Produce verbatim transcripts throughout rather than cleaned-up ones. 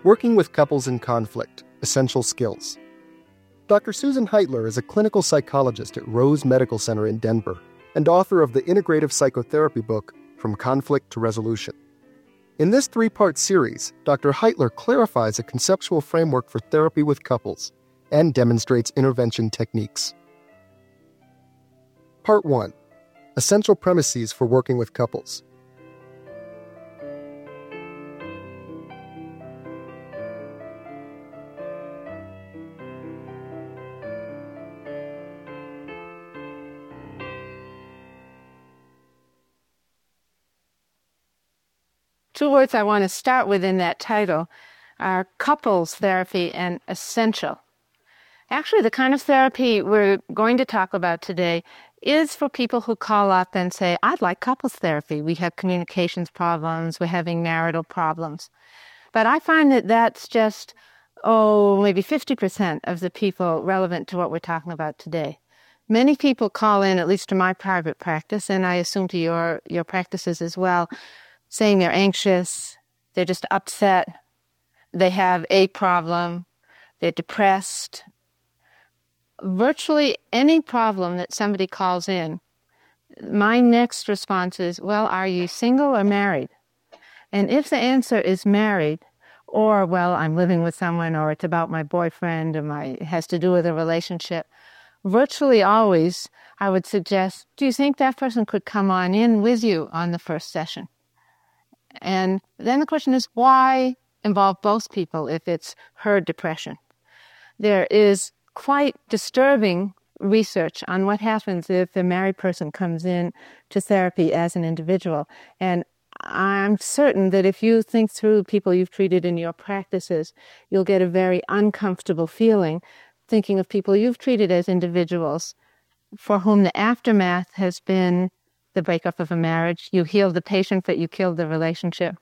Working with Couples in Conflict, Essential Skills. Doctor Susan Heitler is a clinical psychologist at Rose Medical Center in Denver and author of the integrative psychotherapy book, From Conflict to Resolution. In this three-part series, Doctor Heitler clarifies a conceptual framework for therapy with couples and demonstrates intervention techniques. Part one. Essential Premises for Working with Couples. Two words I want to start with in that title are couples therapy and essential. Actually, the kind of therapy we're going to talk about today is for people who call up and say, I'd like couples therapy. We have communications problems. We're having marital problems. But I find that that's just, oh, maybe fifty percent of the people relevant to what we're talking about today. Many people call in, at least to my private practice, and I assume to your, your practices as well, saying they're anxious, they're just upset, they have a problem, they're depressed. Virtually any problem that somebody calls in, my next response is, well, are you single or married? And if the answer is married, or, well, I'm living with someone, or it's about my boyfriend, or my, it has to do with a relationship, virtually always I would suggest, do you think that person could come on in with you on the first session? And then the question is, why involve both people if it's her depression? There is quite disturbing research on what happens if a married person comes in to therapy as an individual. And I'm certain that if you think through people you've treated in your practices, you'll get a very uncomfortable feeling thinking of people you've treated as individuals for whom the aftermath has been the breakup of a marriage. You healed the patient, but you killed the relationship.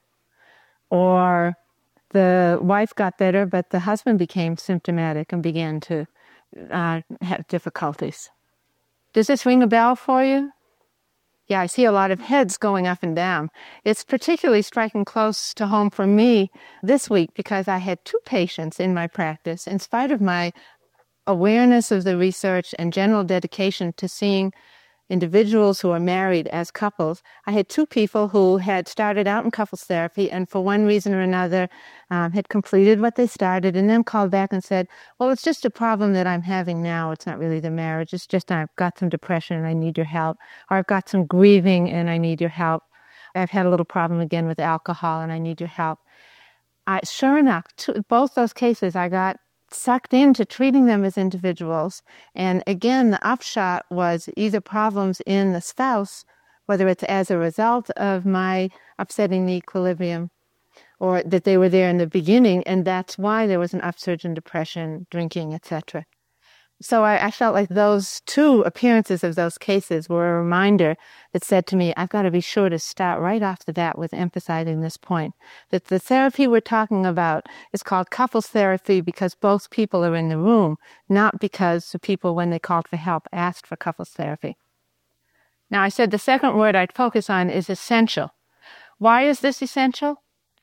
Or the wife got better, but the husband became symptomatic and began to uh, have difficulties. Does this ring a bell for you? Yeah, I see a lot of heads going up and down. It's particularly striking close to home for me this week because I had two patients in my practice, in spite of my awareness of the research and general dedication to seeing individuals who are married as couples. I had two people who had started out in couples therapy and for one reason or another um, had completed what they started and then called back and said, well, it's just a problem that I'm having now. It's not really the marriage. It's just I've got some depression and I need your help. Or I've got some grieving and I need your help. I've had a little problem again with alcohol and I need your help. I, sure enough, to, both those cases I got sucked into treating them as individuals. And again, the upshot was either problems in the spouse, whether it's as a result of my upsetting the equilibrium, or that they were there in the beginning, and that's why there was an upsurge in depression, drinking, et cetera. So I, I felt like those two appearances of those cases were a reminder that said to me, I've got to be sure to start right off the bat with emphasizing this point, that the therapy we're talking about is called couples therapy because both people are in the room, not because the people, when they called for help, asked for couples therapy. Now, I said the second word I'd focus on is essential. Why is this essential?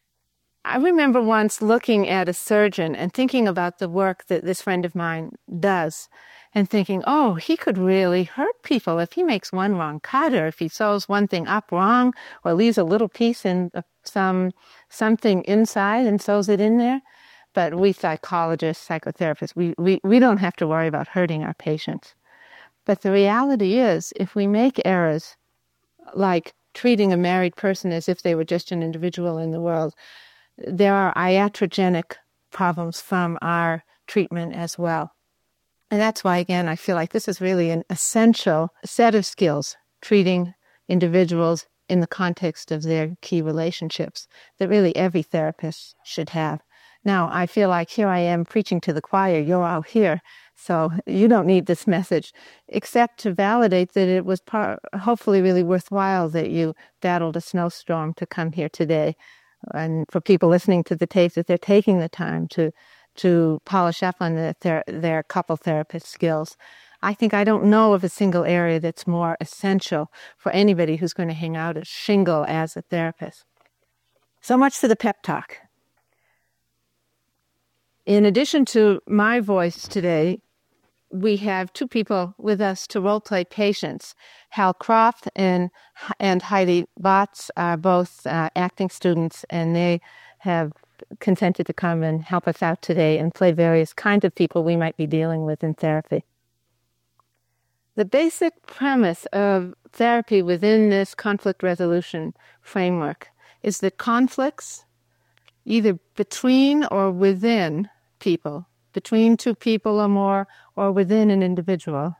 I remember once looking at a surgeon and thinking about the work that this friend of mine does and thinking, oh, he could really hurt people if he makes one wrong cut or if he sews one thing up wrong or leaves a little piece in some something inside and sews it in there. But we psychologists, psychotherapists, we, we, we don't have to worry about hurting our patients. But the reality is, if we make errors like treating a married person as if they were just an individual in the world, there are iatrogenic problems from our treatment as well. And that's why, again, I feel like this is really an essential set of skills, treating individuals in the context of their key relationships, that really every therapist should have. Now, I feel like here I am preaching to the choir. You're all here, so you don't need this message, except to validate that it was par- hopefully really worthwhile that you battled a snowstorm to come here today. And for people listening to the tapes, that they're taking the time to to polish up on the, their, their couple therapist skills. I think I don't know of a single area that's more essential for anybody who's going to hang out at Sh I N G L E as a therapist. So much for the pep talk. In addition to my voice today, we have two people with us to role-play patients. Hal Croft and, and Heidi Botts are both uh, acting students, and they have consented to come and help us out today and play various kinds of people we might be dealing with in therapy. The basic premise of therapy within this conflict resolution framework is that conflicts, either between or within people, between two people or more, or within an individual,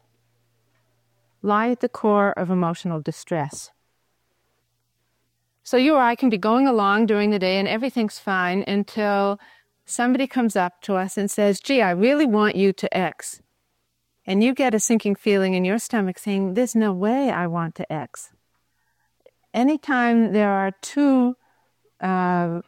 lie at the core of emotional distress. So you or I can be going along during the day and everything's fine until somebody comes up to us and says, gee, I really want you to X. And you get a sinking feeling in your stomach saying, there's no way I want to X. Anytime there are two uh,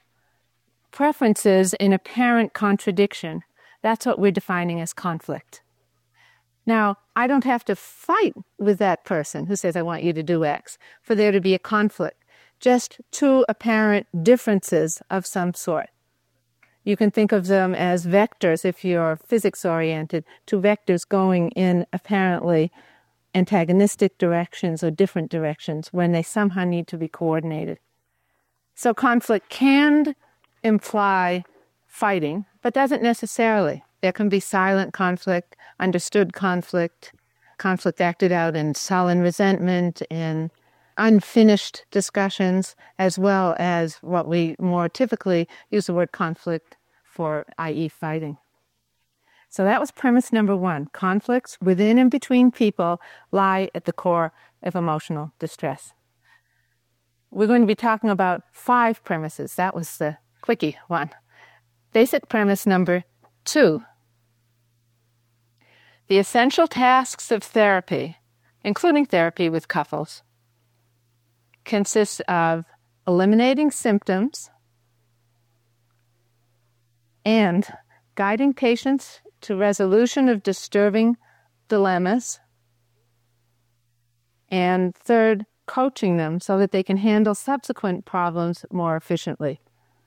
preferences in apparent contradiction, that's what we're defining as conflict. Now, I don't have to fight with that person who says, I want you to do X, for there to be a conflict. Just two apparent differences of some sort. You can think of them as vectors if you're physics-oriented, two vectors going in apparently antagonistic directions or different directions when they somehow need to be coordinated. So conflict can imply fighting, but doesn't necessarily. There can be silent conflict, understood conflict, conflict acted out in sullen resentment, in unfinished discussions, as well as what we more typically use the word conflict for, that is fighting. So that was premise number one. Conflicts within and between people lie at the core of emotional distress. We're going to be talking about five premises. That was the quickie one. Basic premise number two. The essential tasks of therapy, including therapy with couples, consists of eliminating symptoms and guiding patients to resolution of disturbing dilemmas, and third, coaching them so that they can handle subsequent problems more efficiently.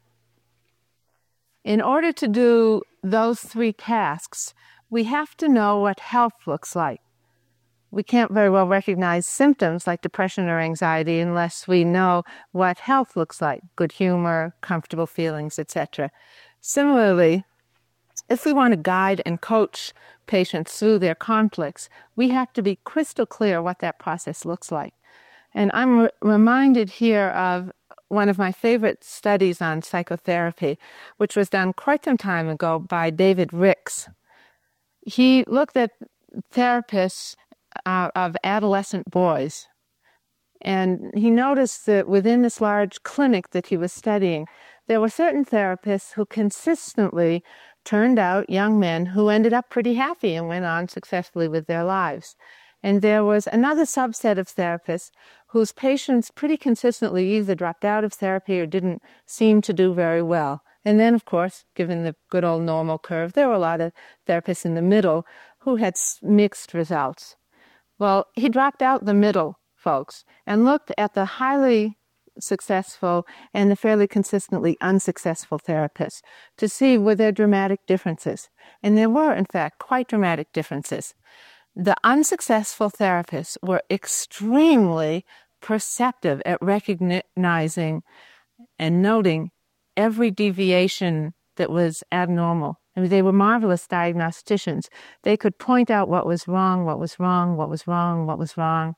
In order to do those three tasks, we have to know what health looks like. We can't very well recognize symptoms like depression or anxiety unless we know what health looks like, good humor, comfortable feelings, et cetera. Similarly, if we want to guide and coach patients through their conflicts, we have to be crystal clear what that process looks like. And I'm re- reminded here of one of my favorite studies on psychotherapy, which was done quite some time ago by David Ricks. He looked at therapists uh, of adolescent boys, and he noticed that within this large clinic that he was studying, there were certain therapists who consistently turned out young men who ended up pretty happy and went on successfully with their lives. And there was another subset of therapists whose patients pretty consistently either dropped out of therapy or didn't seem to do very well. And then, of course, given the good old normal curve, there were a lot of therapists in the middle who had mixed results. Well, he dropped out the middle, folks, and looked at the highly successful and the fairly consistently unsuccessful therapists to see were there dramatic differences. And there were, in fact, quite dramatic differences. The unsuccessful therapists were extremely perceptive at recognizing and noting every deviation that was abnormal. I mean, they were marvelous diagnosticians. They could point out what was wrong, what was wrong, what was wrong, what was wrong.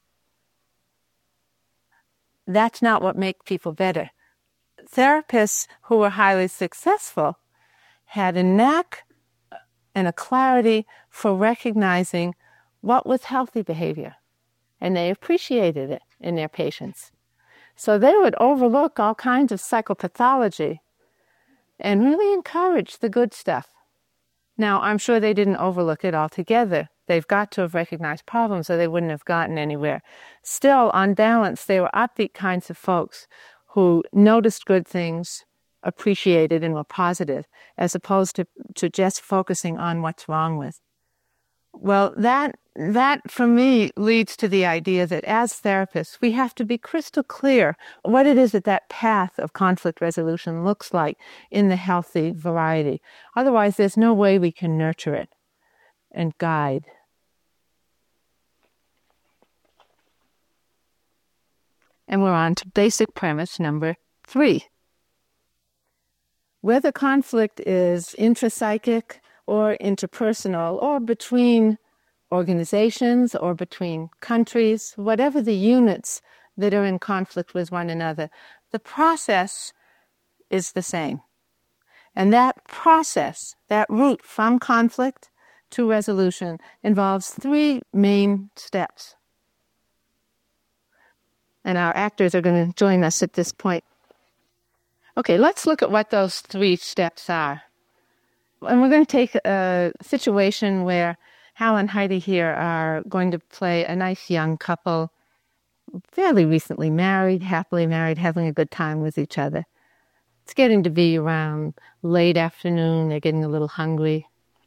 That's not what makes people better. Therapists who were highly successful had a knack and a clarity for recognizing what was healthy behavior, and they appreciated it in their patients. So they would overlook all kinds of psychopathology and really encourage the good stuff. Now, I'm sure they didn't overlook it altogether. They've got to have recognized problems or they wouldn't have gotten anywhere. Still, on balance, they were upbeat kinds of folks who noticed good things, appreciated, and were positive, as opposed to, to just focusing on what's wrong with. Well, that that for me leads to the idea that as therapists, we have to be crystal clear what it is that that path of conflict resolution looks like in the healthy variety. Otherwise, there's no way we can nurture it and guide. And we're on to basic premise number three. Whether conflict is intrapsychic or interpersonal or between organizations or between countries, whatever the units that are in conflict with one another, the process is the same. And that process, that route from conflict to resolution, involves three main steps. And our actors are going to join us at this point. Okay, let's look at what those three steps are. And we're going to take a situation where Hal and Heidi here are going to play a nice young couple, fairly recently married, happily married, having a good time with each other. It's getting to be around late afternoon. They're getting a little hungry.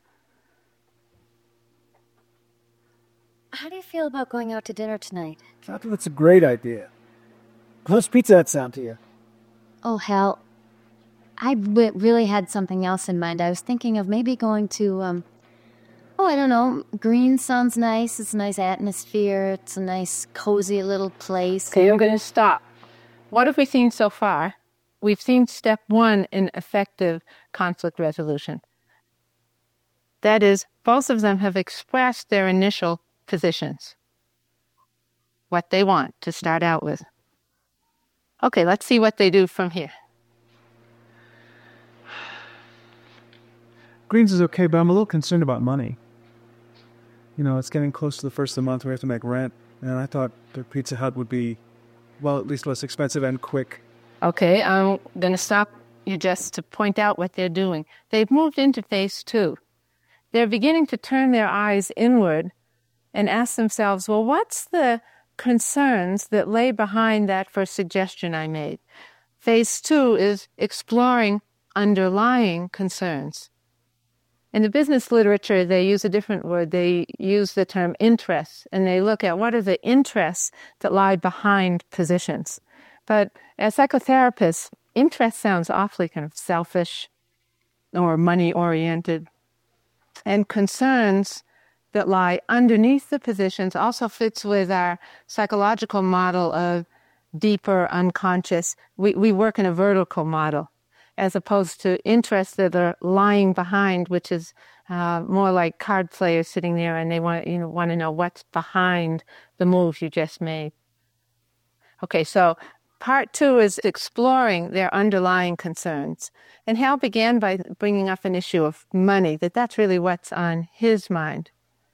How do you feel about going out to dinner tonight? I think that's a great idea. How's Pizza Hut sound to you? Oh, Hal, I w- really had something else in mind. I was thinking of maybe going to, um, oh, I don't know, Green sounds nice. It's a nice atmosphere. It's a nice, cozy little place. Okay, I'm going to stop. What have we seen so far? We've seen step one in effective conflict resolution. That is, both of them have expressed their initial positions, what they want to start out with. Okay, let's see what they do from here. Greens is okay, but I'm a little concerned about money. You know, it's getting close to the first of the month. We have to make rent. And I thought the Pizza Hut would be, well, at least less expensive and quick. Okay, I'm going to stop you just to point out what they're doing. They've moved into phase two. They're beginning to turn their eyes inward and ask themselves, well, what's the concerns that lay behind that first suggestion I made? Phase two is exploring underlying concerns. In the business literature, they use a different word. They use the term interests, and they look at what are the interests that lie behind positions. But as psychotherapists, interest sounds awfully kind of selfish or money-oriented. And concerns that lie underneath the positions also fits with our psychological model of deeper unconscious. We, we work in a vertical model, as opposed to interests that are lying behind, which is uh, more like card players sitting there and they want you know want to know what's behind the move you just made. Okay, so part two is exploring their underlying concerns. And Hal began by bringing up an issue of money, that that's really what's on his mind.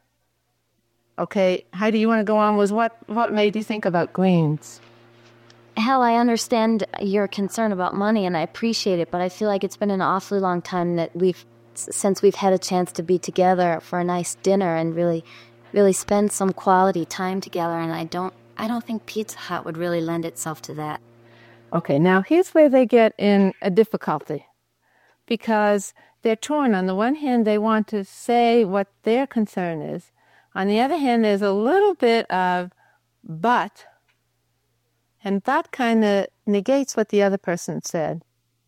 Okay, Heidi, you want to go on with what, what made you think about greens? Hal, I understand your concern about money, and I appreciate it, but I feel like it's been an awfully long time that we've, since we've had a chance to be together for a nice dinner and really, really spend some quality time together, and I don't, I don't think Pizza Hut would really lend itself to that. Okay, now here's where they get in a difficulty, because they're torn. On the one hand, they want to say what their concern is. On the other hand, there's a little bit of but. And that kind of negates what the other person said.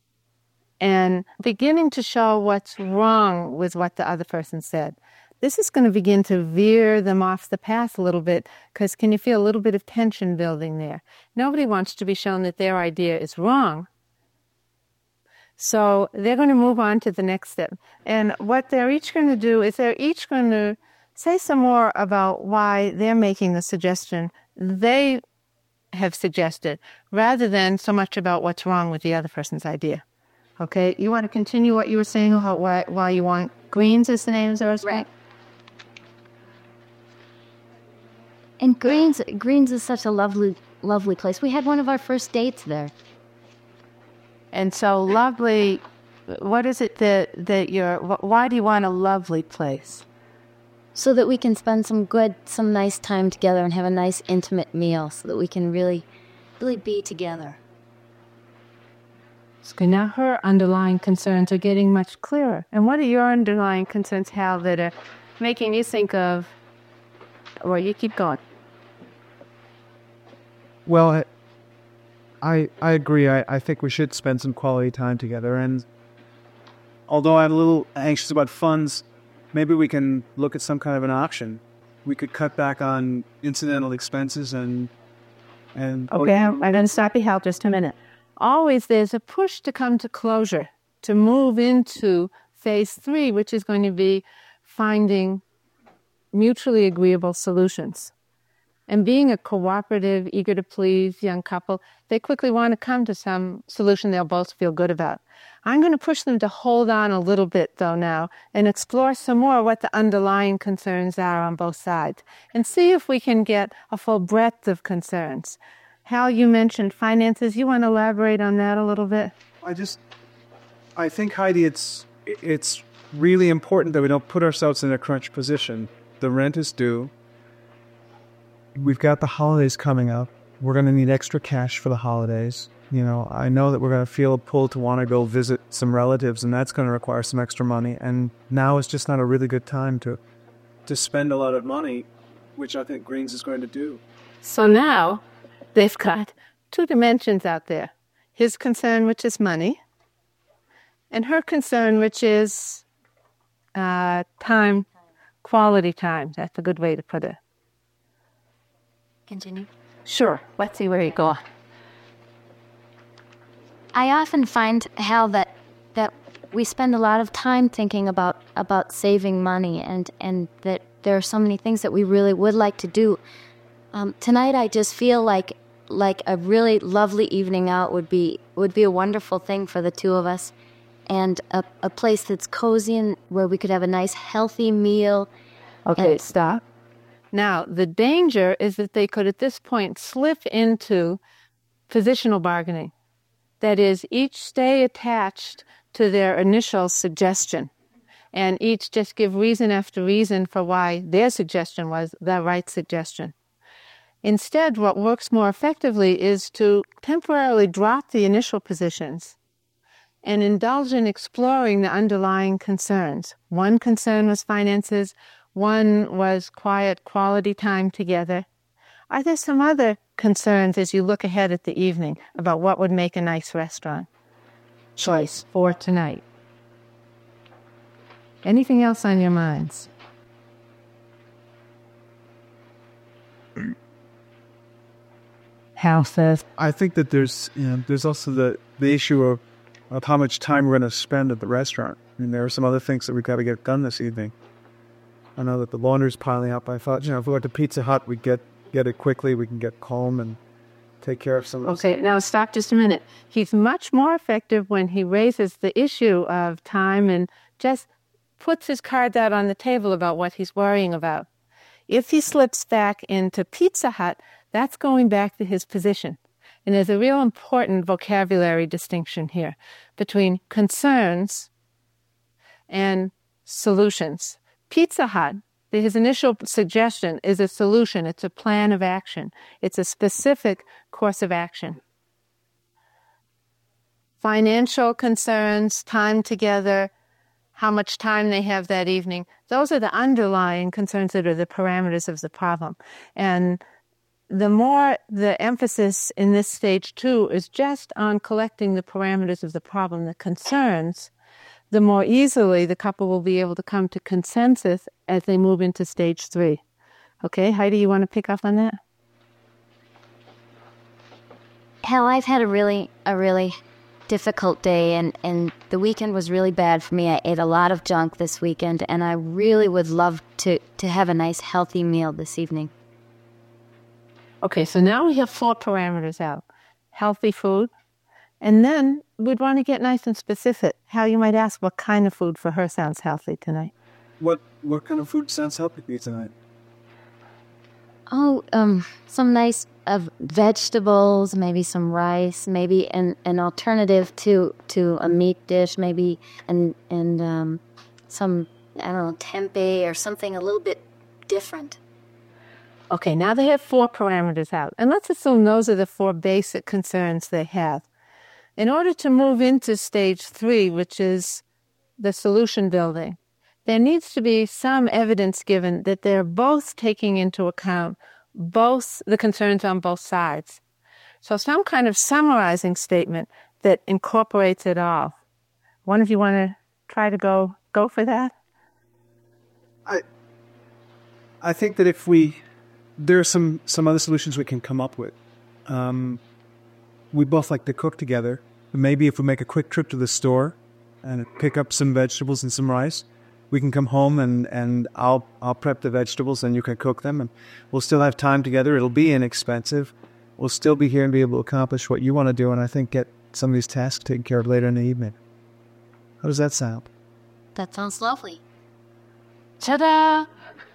And beginning to show what's wrong with what the other person said. This is going to begin to veer them off the path a little bit, because can you feel a little bit of tension building there? Nobody wants to be shown that their idea is wrong. So they're going to move on to the next step. And what they're each going to do is they're each going to say some more about why they're making the suggestion they have suggested, rather than so much about what's wrong with the other person's idea. Okay, you want to continue what you were saying about why, why you want greens as the name of the restaurant? Right. And Greens, Greens is such a lovely, lovely place. We had one of our first dates there. And so lovely, what is it that, that you're, why do you want a lovely place? So that we can spend some good, some nice time together and have a nice intimate meal, so that we can really, really be together. Okay, now her underlying concerns are getting much clearer. And what are your underlying concerns, Hal, that are making you think of, well, you keep going. Well, I I, I agree. I, I think we should spend some quality time together. And although I'm a little anxious about funds, maybe we can look at some kind of an option. We could cut back on incidental expenses and... and okay, I'm going to stop you help just a minute. Always there's a push to come to closure, to move into phase three, which is going to be finding mutually agreeable solutions. And being a cooperative, eager to please young couple, they quickly want to come to some solution they'll both feel good about. I'm going to push them to hold on a little bit, though, now, and explore some more what the underlying concerns are on both sides, and see if we can get a full breadth of concerns. Hal, you mentioned finances. You want to elaborate on that a little bit? I just, I think, Heidi, it's it's really important that we don't put ourselves in a crunch position. The rent is due. We've got the holidays coming up. We're going to need extra cash for the holidays. You know, I know that we're going to feel a pull to want to go visit some relatives, and that's going to require some extra money. And now is just not a really good time to to spend a lot of money, which I think Greens is going to do. So now they've got two dimensions out there. His concern, which is money, and her concern, which is uh, time, quality time. That's a good way to put it. Continue. Sure. Let's see where you go. I often find, Hal, that that we spend a lot of time thinking about, about saving money, and, and that there are so many things that we really would like to do. Um, tonight, I just feel like like a really lovely evening out would be would be a wonderful thing for the two of us, and a, a place that's cozy and where we could have a nice, healthy meal. Okay, and, stop. Now, the danger is that they could, at this point, slip into positional bargaining. That is, each stay attached to their initial suggestion, and each just give reason after reason for why their suggestion was the right suggestion. Instead, what works more effectively is to temporarily drop the initial positions and indulge in exploring the underlying concerns. One concern was finances. One was quiet, quality time together. Are there some other concerns as you look ahead at the evening about what would make a nice restaurant choice for tonight? Anything else on your minds? Hal says, I think that there's you know, there's also the, the issue of, of how much time we're going to spend at the restaurant. I mean, there are some other things that we've got to get done this evening. I know that the laundry's piling up. I thought, you know, if we went to Pizza Hut, we'd get, get it quickly. We can get home and take care of some... Okay, now stop just a minute. He's much more effective when he raises the issue of time and just puts his cards out on the table about what he's worrying about. If he slips back into Pizza Hut, that's going back to his position. And there's a real important vocabulary distinction here between concerns and solutions. Pizza Hut, his initial suggestion is a solution. It's a plan of action. It's a specific course of action. Financial concerns, time together, how much time they have that evening, those are the underlying concerns that are the parameters of the problem. And the more the emphasis in this stage two is just on collecting the parameters of the problem, the concerns, the more easily the couple will be able to come to consensus as they move into stage three. Okay, Heidi, you want to pick up on that? Hal, I've had a really, a really difficult day, and, and the weekend was really bad for me. I ate a lot of junk this weekend, and I really would love to, to have a nice, healthy meal this evening. Okay, so now we have four parameters out. Healthy food. And then we'd want to get nice and specific. Hal, you might ask what kind of food for her sounds healthy tonight. What what kind of food sounds healthy to you tonight? Oh, um, some nice uh, vegetables, maybe some rice, maybe an, an alternative to, to a meat dish, maybe and and um, some, I don't know, tempeh or something a little bit different. Okay, now they have four parameters out. And let's assume those are the four basic concerns they have. In order to move into stage three, which is the solution building, there needs to be some evidence given that they're both taking into account both the concerns on both sides. So some kind of summarizing statement that incorporates it all. One of you want to try to go go for that? I I think that if we, there are some, some other solutions we can come up with. Um, we both like to cook together. Maybe if we make a quick trip to the store and pick up some vegetables and some rice, we can come home and, and I'll I'll prep the vegetables and you can cook them, and we'll still have time together. It'll be inexpensive. We'll still be here and be able to accomplish what you want to do, and I think get some of these tasks taken care of later in the evening. How does that sound? That sounds lovely. Ta-da!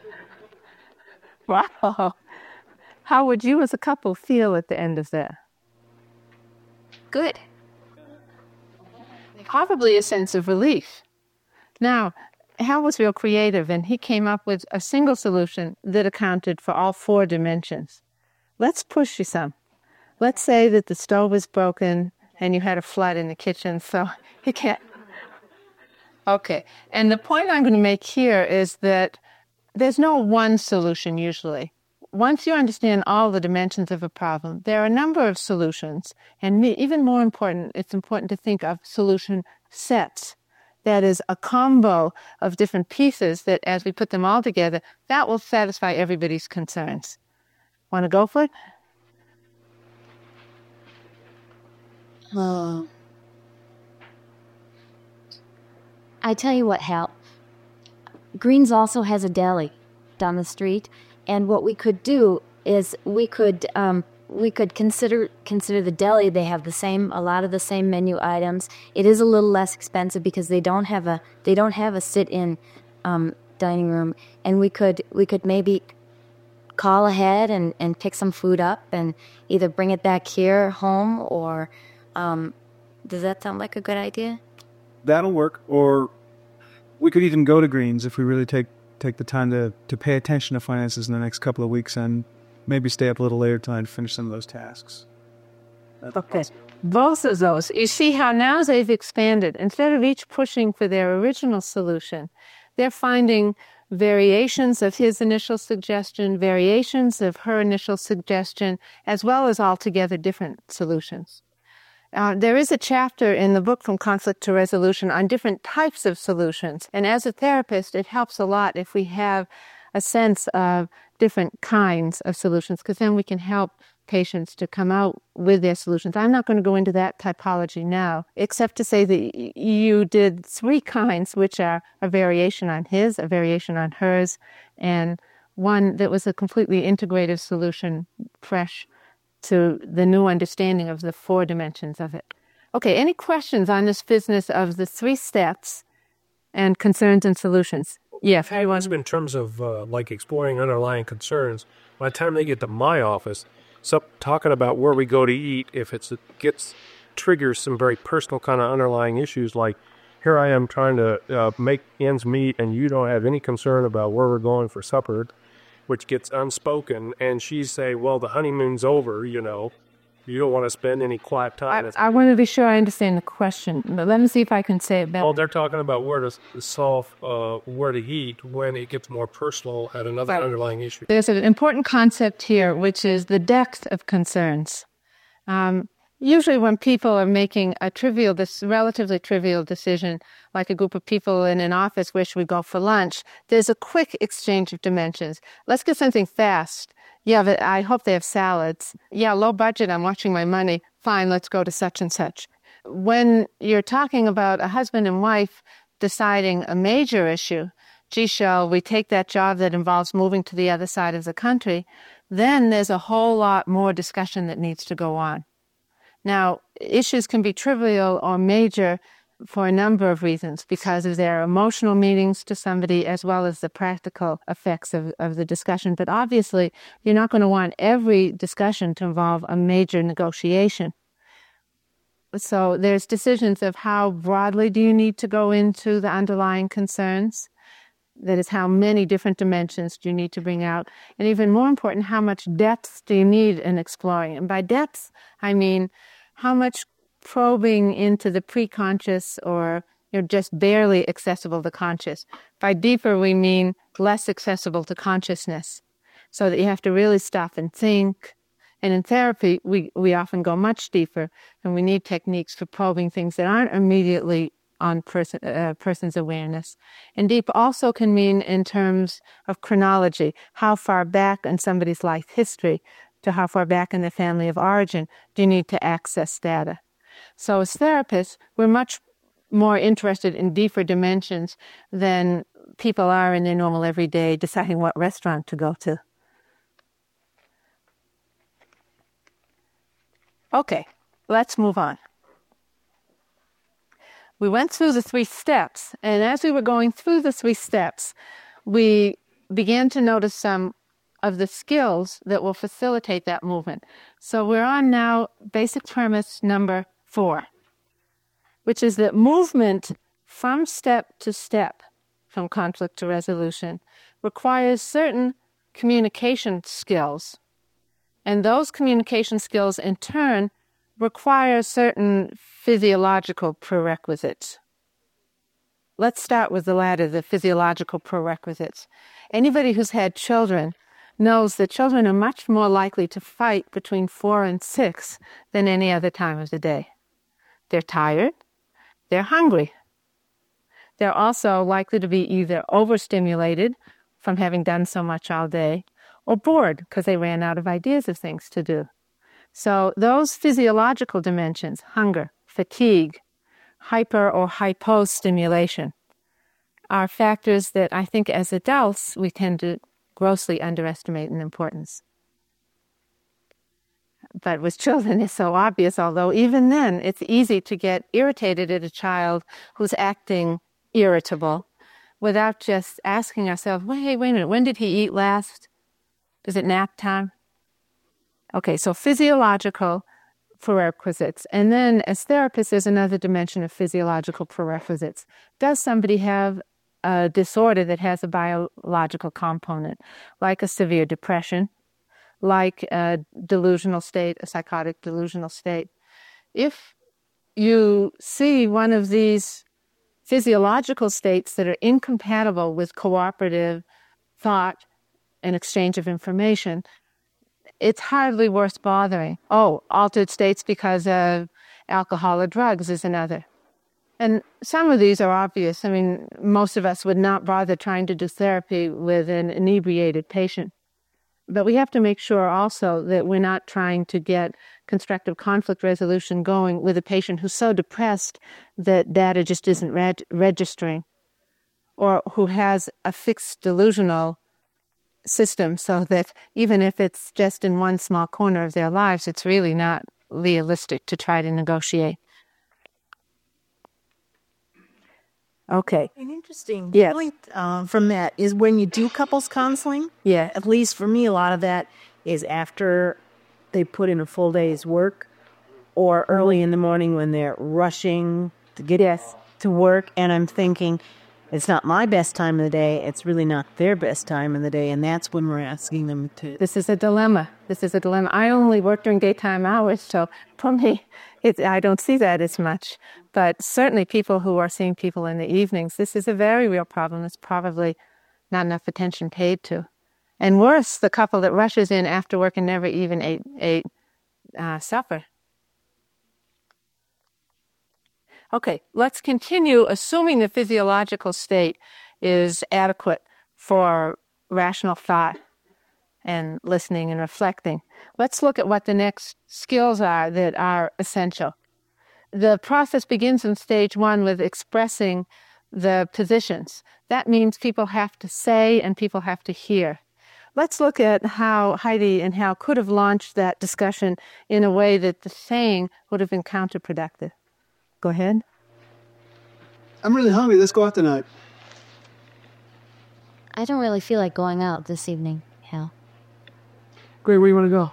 Wow. How would you as a couple feel at the end of that? Good. Probably a sense of relief. Now, Hal was real creative, and he came up with a single solution that accounted for all four dimensions. Let's push you some. Let's say that the stove is broken and you had a flood in the kitchen, so you can't. Okay, and the point I'm going to make here is that there's no one solution usually. Once you understand all the dimensions of a problem, there are a number of solutions, and even more important, it's important to think of solution sets. That is a combo of different pieces that, as we put them all together, that will satisfy everybody's concerns. Want to go for it? Oh. I tell you what, Hal. Greens also has a deli down the street, and what we could do is we could um, we could consider consider the deli. They have the same a lot of the same menu items. It is a little less expensive because they don't have a they don't have a sit-in um, dining room, and we could we could maybe call ahead and, and pick some food up and either bring it back here home or um, does that sound like a good idea? That'll work. Or we could even go to Greens if we really take take the time to, to pay attention to finances in the next couple of weeks and maybe stay up a little later tonight and finish some of those tasks. That's okay. Both of those. You see how now they've expanded. Instead of each pushing for their original solution, they're finding variations of his initial suggestion, variations of her initial suggestion, as well as altogether different solutions. Uh, there is a chapter in the book From Conflict to Resolution on different types of solutions. And as a therapist, it helps a lot if we have a sense of different kinds of solutions, because then we can help patients to come out with their solutions. I'm not going to go into that typology now, except to say that you did three kinds, which are a variation on his, a variation on hers, and one that was a completely integrative solution, fresh to the new understanding of the four dimensions of it. Okay, any questions on this business of the three steps and concerns and solutions? Yeah. I've had ones in terms of uh, like exploring underlying concerns. By the time they get to my office, so talking about where we go to eat, if it's, it gets triggers some very personal kind of underlying issues, like here I am trying to uh, make ends meet and you don't have any concern about where we're going for supper, which gets unspoken, and she's saying, well, the honeymoon's over, you know. You don't want to spend any quiet time. I, I want to be sure I understand the question, but let me see if I can say it better. Well, they're talking about where to solve, uh, where to eat when it gets more personal at another right. underlying issue. There's an important concept here, which is the depth of concerns. Um, usually when people are making a trivial, this relatively trivial decision, like a group of people in an office, where should we go for lunch, there's a quick exchange of dimensions. Let's get something fast. Yeah, but I hope they have salads. Yeah, low budget, I'm watching my money. Fine, let's go to such and such. When you're talking about a husband and wife deciding a major issue, gee, shall we take that job that involves moving to the other side of the country, then there's a whole lot more discussion that needs to go on. Now, issues can be trivial or major for a number of reasons, because of their emotional meanings to somebody as well as the practical effects of, of the discussion. But obviously, you're not going to want every discussion to involve a major negotiation. So there's decisions of how broadly do you need to go into the underlying concerns. That is, how many different dimensions do you need to bring out? And even more important, how much depth do you need in exploring? And by depth, I mean how much probing into the preconscious or You're just barely accessible to conscious. By deeper, we mean less accessible to consciousness, so that you have to really stop and think. And in therapy, we, we often go much deeper, and we need techniques for probing things that aren't immediately on person, uh, person's awareness. And deep also can mean in terms of chronology, how far back in somebody's life history to how far back in the family of origin do you need to access data. So as therapists, we're much more interested in deeper dimensions than people are in their normal everyday deciding what restaurant to go to. Okay, let's move on. We went through the three steps, and as we were going through the three steps, we began to notice some of the skills that will facilitate that movement. So we're on now basic premise number four, which is that movement from step to step, from conflict to resolution, requires certain communication skills. And those communication skills, in turn, require certain physiological prerequisites. Let's start with the latter, the physiological prerequisites. Anybody who's had children knows that children are much more likely to fight between four and six than any other time of the day. They're tired, they're hungry. They're also likely to be either overstimulated from having done so much all day, or bored because they ran out of ideas of things to do. So those physiological dimensions, hunger, fatigue, hyper or hypostimulation, are factors that I think as adults we tend to grossly underestimate in importance. But with children it's so obvious, although even then it's easy to get irritated at a child who's acting irritable without just asking ourselves, wait, wait a minute, when did he eat last? Is it nap time? Okay, so physiological prerequisites. And then as therapists, there's another dimension of physiological prerequisites. Does somebody have a disorder that has a biological component, like a severe depression, like a delusional state, a psychotic delusional state? If you see one of these physiological states that are incompatible with cooperative thought and exchange of information, it's hardly worth bothering. Oh, altered states because of alcohol or drugs is another. And some of these are obvious. I mean, most of us would not bother trying to do therapy with an inebriated patient. But we have to make sure also that we're not trying to get constructive conflict resolution going with a patient who's so depressed that data just isn't reg- registering, or who has a fixed delusional system so that even if it's just in one small corner of their lives, it's really not realistic to try to negotiate. Okay. An interesting Yes. point uh, from that is when you do couples counseling, Yeah. at least for me, a lot of that is after they put in a full day's work or early in the morning when they're rushing to get Yes. to work. And I'm thinking, it's not my best time of the day. It's really not their best time of the day. And that's when we're asking them to... This is a dilemma. This is a dilemma. I only work during daytime hours, so for me, it, I don't see that as much. But certainly people who are seeing people in the evenings, this is a very real problem. It's probably not enough attention paid to. And worse, the couple that rushes in after work and never even ate, ate uh, supper. Okay, let's continue assuming the physiological state is adequate for rational thought and listening and reflecting. Let's look at what the next skills are that are essential. The process begins in stage one with expressing the positions. That means people have to say and people have to hear. Let's look at how Heidi and Hal could have launched that discussion in a way that the saying would have been counterproductive. Go ahead. I'm really hungry. Let's go out tonight. I don't really feel like going out this evening, Hal. Great, where do you want to go?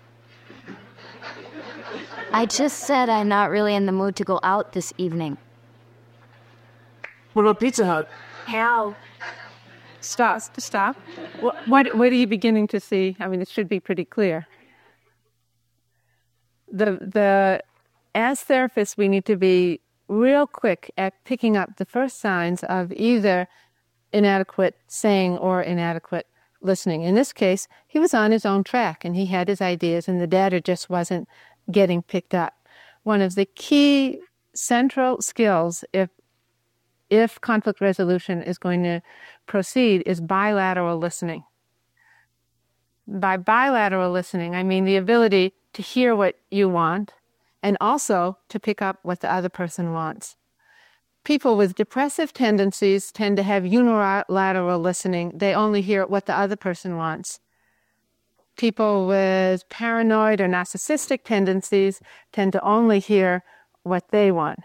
I just said I'm not really in the mood to go out this evening. What about Pizza Hut? Hal, Stop, stop. What, what, what are you beginning to see? I mean, it should be pretty clear. The, the, as therapists, we need to be real quick at picking up the first signs of either inadequate saying or inadequate listening. In this case, he was on his own track and he had his ideas and the data just wasn't getting picked up. One of the key central skills if if conflict resolution is going to proceed is bilateral listening. By bilateral listening, I mean the ability to hear what you want and also to pick up what the other person wants. People with depressive tendencies tend to have unilateral listening. They only hear what the other person wants. People with paranoid or narcissistic tendencies tend to only hear what they want.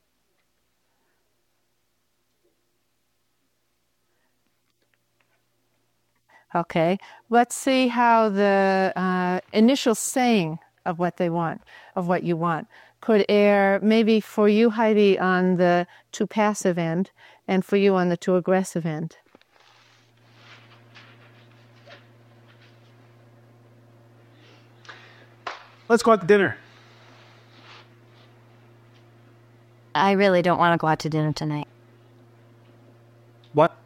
Okay, let's see how the uh, initial saying of what they want, of what you want, could air maybe for you, Heidi, on the too passive end, and for you on the too aggressive end. Let's go out to dinner. I really don't want to go out to dinner tonight. What?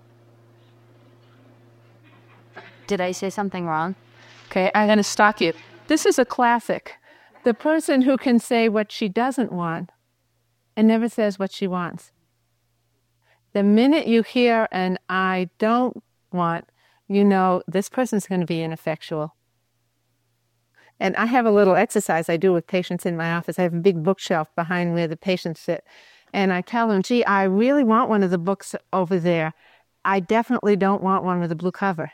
Did I say something wrong? Okay, I'm going to stop you. This is a classic. The person who can say what she doesn't want and never says what she wants. The minute you hear an I don't want, you know this person's going to be ineffectual. And I have a little exercise I do with patients in my office. I have a big bookshelf behind where the patients sit. And I tell them, gee, I really want one of the books over there. I definitely don't want one with a blue cover.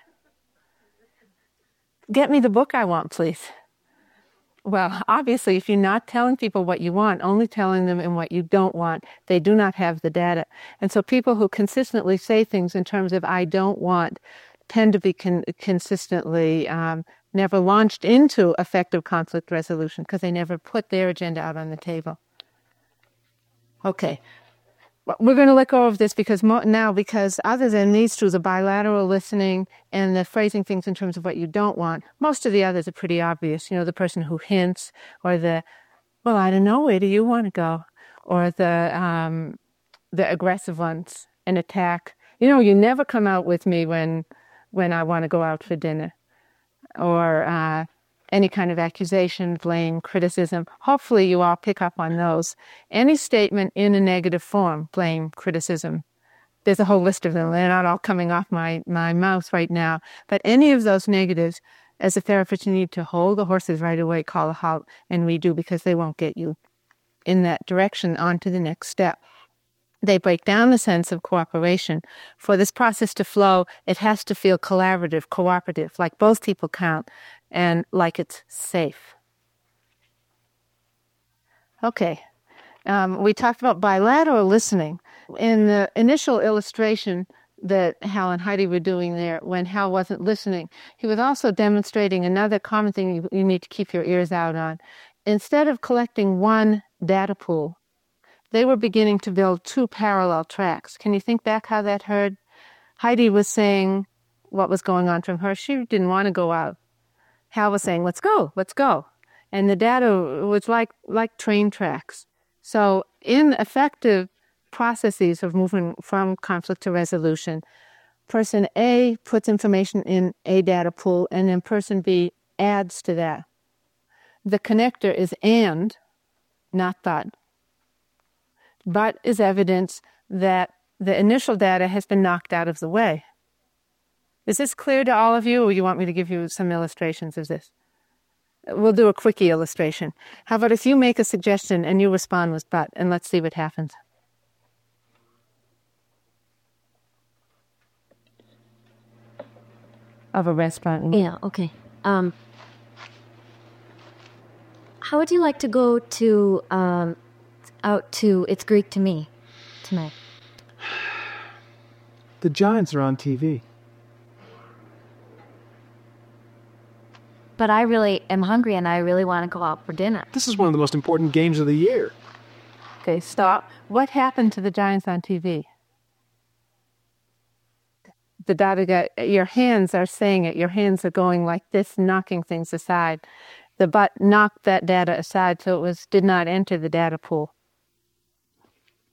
Get me the book I want, please. Well, obviously, if you're not telling people what you want, only telling them in what you don't want, they do not have the data. And so people who consistently say things in terms of I don't want tend to be con- consistently um, never launched into effective conflict resolution because they never put their agenda out on the table. Okay. We're going to let go of this because mo- now, because other than these two, the bilateral listening and the phrasing things in terms of what you don't want, most of the others are pretty obvious. You know, the person who hints, or the, well, I don't know, where do you want to go? Or the um, the aggressive ones, an attack. You know, you never come out with me when when I want to go out for dinner. Or uh, any kind of accusation, blame, criticism. Hopefully you all pick up on those. Any statement in a negative form, blame, criticism. There's a whole list of them. They're not all coming off my, my mouth right now. But any of those negatives, as a therapist, you need to hold the horses right away, call a halt, and redo, because they won't get you in that direction on to the next step. They break down the sense of cooperation. For this process to flow, it has to feel collaborative, cooperative, like both people count, and like it's safe. Okay. Um, we talked about bilateral listening. In the initial illustration that Hal and Heidi were doing there, when Hal wasn't listening, he was also demonstrating another common thing you, you need to keep your ears out on. Instead of collecting one data pool, they were beginning to build two parallel tracks. Can you think back how that heard? Heidi was saying what was going on from her. She didn't want to go out. Hal was saying, let's go, let's go. And the data was like, like train tracks. So in effective processes of moving from conflict to resolution, person A puts information in a data pool, and then person B adds to that. The connector is and, not but. But is evidence that the initial data has been knocked out of the way. Is this clear to all of you, or you want me to give you some illustrations of this? We'll do a quickie illustration. How about if you make a suggestion and you respond with but, and let's see what happens. Of a restaurant. Yeah, okay. Um, how would you like to go to... Um, out to It's Greek to Me tonight? The Giants are on T V. But I really am hungry and I really want to go out for dinner. This is one of the most important games of the year. Okay, stop. What happened to the Giants on T V? The data got, your hands are saying it. Your hands are going like this, knocking things aside. The but knocked that data aside, so it was did not enter the data pool.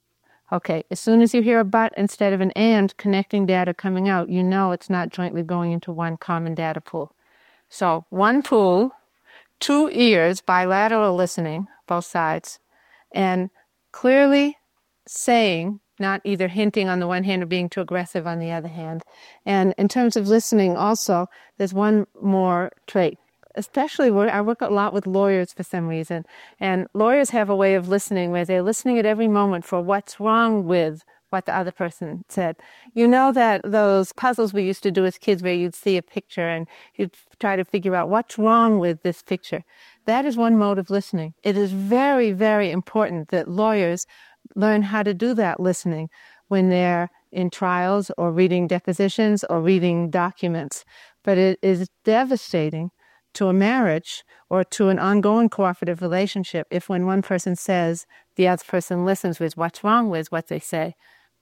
Okay, as soon as you hear a but instead of an and connecting data coming out, you know it's not jointly going into one common data pool. So one pool, two ears, bilateral listening, both sides, and clearly saying, not either hinting on the one hand or being too aggressive on the other hand. And in terms of listening also, there's one more trait. Especially, I work a lot with lawyers for some reason, and lawyers have a way of listening where they're listening at every moment for what's wrong with what the other person said. You know that those puzzles we used to do as kids where you'd see a picture and you'd try to figure out what's wrong with this picture. That is one mode of listening. It is very, very important that lawyers learn how to do that listening when they're in trials or reading depositions or reading documents. But it is devastating to a marriage or to an ongoing cooperative relationship if when one person says, the other person listens with what's wrong with what they say.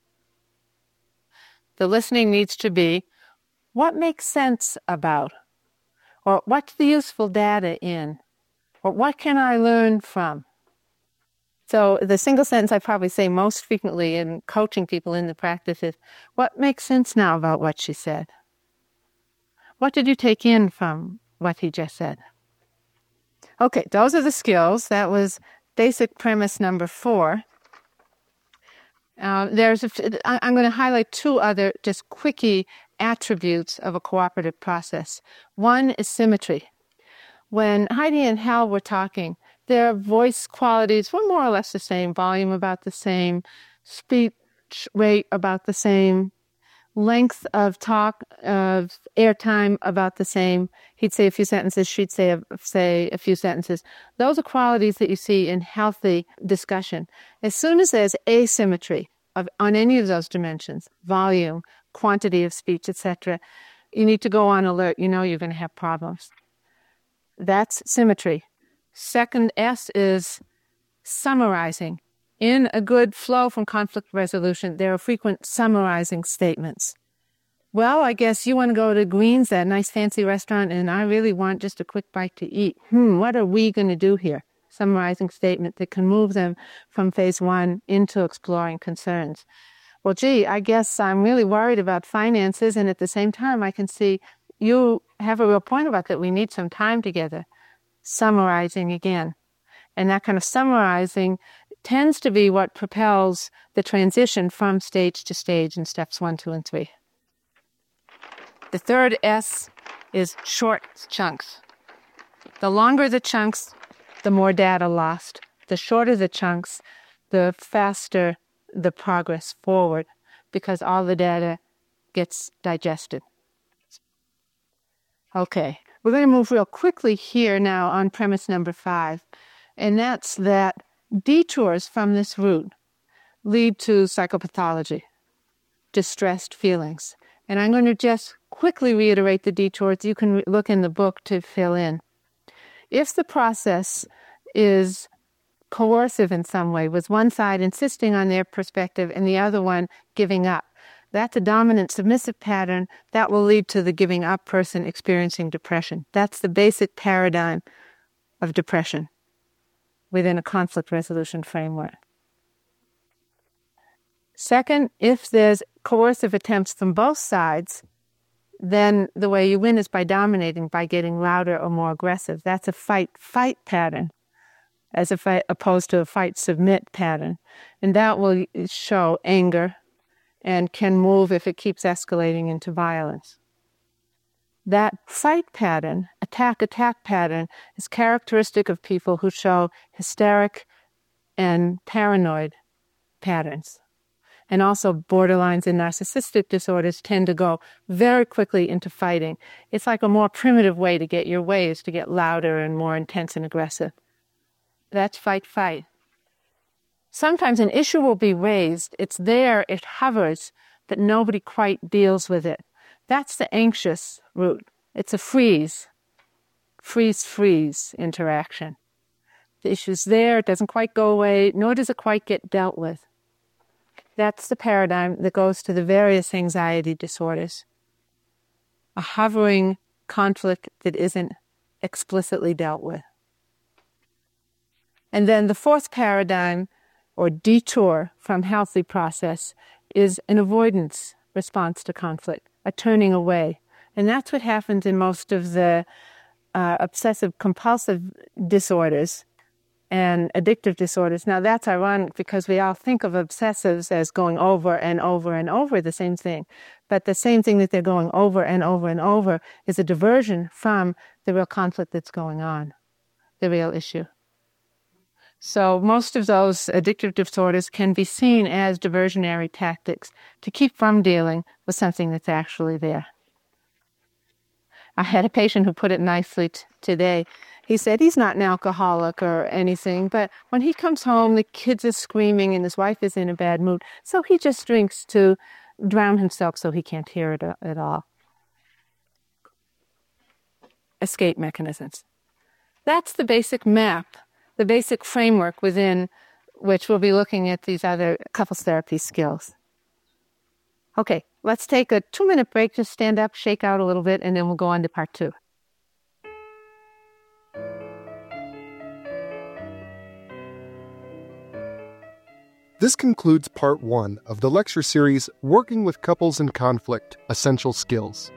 The listening needs to be, what makes sense about? Or what's the useful data in? Or what can I learn from? So the single sentence I probably say most frequently in coaching people in the practice is, what makes sense now about what she said? What did you take in from what he just said? Okay, those are the skills. That was basic premise number four. Uh, there's a, I'm going to highlight two other just quickie attributes of a cooperative process. One is symmetry. When Heidi and Hal were talking, their voice qualities were more or less the same, volume about the same, speech rate about the same, length of talk, of airtime about the same. He'd say a few sentences, she'd say a, say a few sentences. Those are qualities that you see in healthy discussion. As soon as there's asymmetry of, on any of those dimensions, volume, quantity of speech, et cetera, you need to go on alert. You know you're going to have problems. That's symmetry. Second S is summarizing. In a good flow from conflict resolution, there are frequent summarizing statements. Well, I guess you want to go to Green's, that nice fancy restaurant, and I really want just a quick bite to eat. Hmm, what are we going to do here? Summarizing statement that can move them from phase one into exploring concerns. Well, gee, I guess I'm really worried about finances, and at the same time, I can see you have a real point about that. We need some time together. Summarizing again. And that kind of summarizing tends to be what propels the transition from stage to stage in steps one, two, and three. The third S is short chunks. The longer the chunks, the more data lost. The shorter the chunks, the faster the progress forward, because all the data gets digested. Okay, we're going to move real quickly here now on premise number five, and that's that detours from this route lead to psychopathology, distressed feelings. And I'm going to just quickly reiterate the detours. You can look in the book to fill in. If the process is coercive in some way, with one side insisting on their perspective and the other one giving up, that's a dominant submissive pattern that will lead to the giving up person experiencing depression. That's the basic paradigm of depression within a conflict resolution framework. Second, if there's coercive attempts from both sides, then the way you win is by dominating, by getting louder or more aggressive. That's a fight-fight pattern, as a fight, opposed to a fight-submit pattern. And that will show anger and can move if it keeps escalating into violence. That fight pattern, attack-attack pattern, is characteristic of people who show hysteric and paranoid patterns. And also borderlines and narcissistic disorders tend to go very quickly into fighting. It's like a more primitive way to get your way is to get louder and more intense and aggressive. That's fight-fight. Sometimes an issue will be raised. It's there, it hovers, but nobody quite deals with it. That's the anxious route. It's a freeze, freeze-freeze interaction. The issue's there, it doesn't quite go away, nor does it quite get dealt with. That's the paradigm that goes to the various anxiety disorders. A hovering conflict that isn't explicitly dealt with. And then the fourth paradigm or detour from healthy process is an avoidance response to conflict, a turning away. And that's what happens in most of the uh, obsessive-compulsive disorders and addictive disorders. Now, that's ironic because we all think of obsessives as going over and over and over the same thing. But the same thing that they're going over and over and over is a diversion from the real conflict that's going on, the real issue. So most of those addictive disorders can be seen as diversionary tactics to keep from dealing with something that's actually there. I had a patient who put it nicely t- today. He said he's not an alcoholic or anything, but when he comes home, the kids are screaming and his wife is in a bad mood, so he just drinks to drown himself so he can't hear it at all. Escape mechanisms. That's the basic map, the basic framework within which we'll be looking at these other couples therapy skills. Okay, let's take a two-minute break, just stand up, shake out a little bit, and then we'll go on to part two. This concludes part one of the lecture series, Working with Couples in Conflict, Essential Skills.